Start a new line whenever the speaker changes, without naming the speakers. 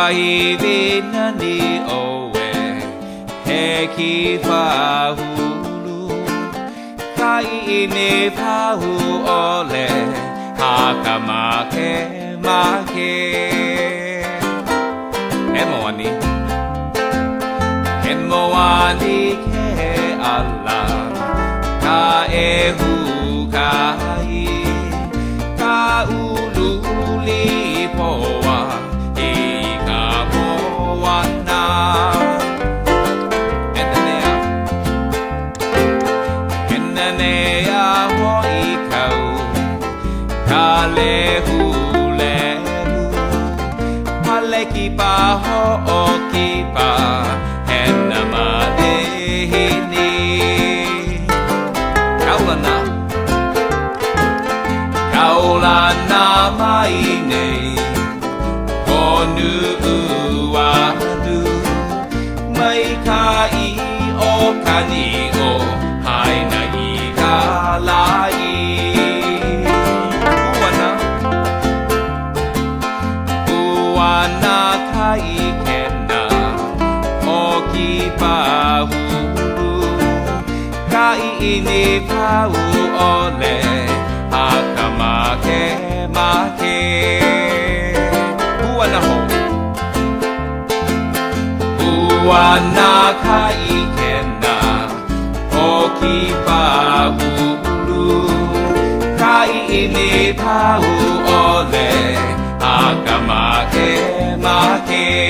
Wai vina ni oe he ki whahulu Kai ini pahu ole haka make make E moani E moani ke ala Ka e hu kai Ka ululi poa Ki pa ho o ki pa hena malehini Kaulana mai nei Konu uanu Mai ka I o kani o Haina I ka lai Uana kai kena o ki pahulu Kai ini pau ole haka make make Uana ho Uana kai kena o ki pahulu Kai ini pau ole haka make make